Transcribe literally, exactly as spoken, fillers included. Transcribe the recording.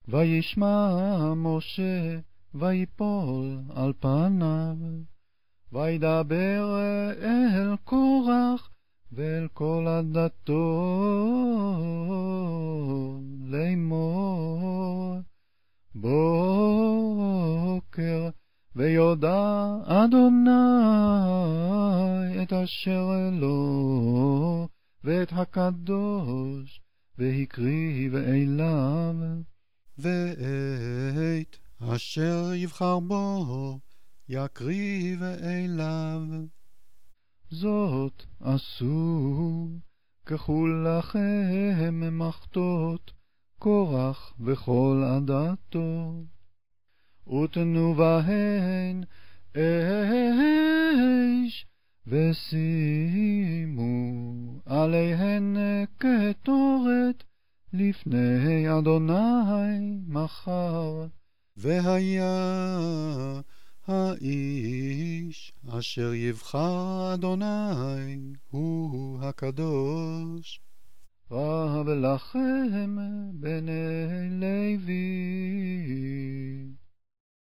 וישמע משה ויפול על פניו, וידבר אל קורח ואל כל עדתו לאמור, בוקר ויודע אדוני את אשר לו ואת הקדוש, והקריב אליו, ואת אשר יבחר בו יקריב אליו. זאת עשו ככולכם מחתות קורח וכל עדתו, ותנו בהן אש, ושימו עליהן קטורת לפני אדוני מחר. והיה האיש אשר יבחר אדוני הוא הקדוש. רב לכם בני לוי.